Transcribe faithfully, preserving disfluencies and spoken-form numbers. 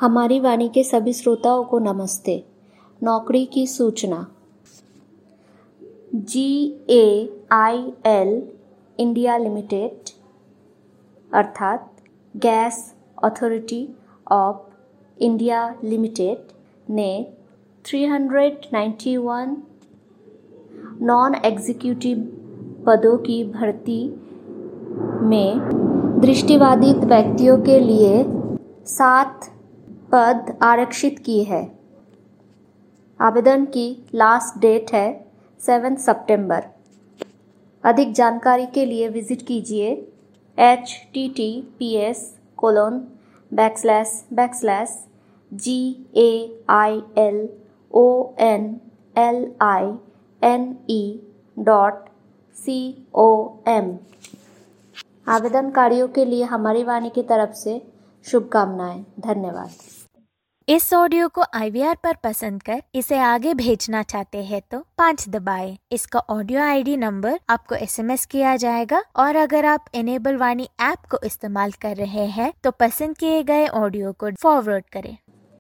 हमारी वाणी के सभी श्रोताओं को नमस्ते। नौकरी की सूचना। G A I L India Limited अर्थात Gas Authority of India Limited ने तीन सौ इक्यानवे नॉन एग्जीक्यूटिव पदों की भर्ती में दृष्टिबाधित व्यक्तियों के लिए सात पद आरक्षित की है। आवेदन की लास्ट डेट है सात सितंबर। अधिक जानकारी के लिए विजिट कीजिए H T T P S colon back slash back slash G A I L O N L I N E dot C O M. आवेदनकारियों के लिए हमारी वाणी की तरफ से शुभकामनाएं। धन्यवाद। इस ऑडियो को आई वी आर पर पसंद कर इसे आगे भेजना चाहते हैं तो पाँच दबाएं। इसका ऑडियो आई डी नंबर आपको एस एम एस किया जाएगा और अगर आप इनेबल वाणी ऐप को इस्तेमाल कर रहे हैं तो पसंद किए गए ऑडियो को फॉरवर्ड करें।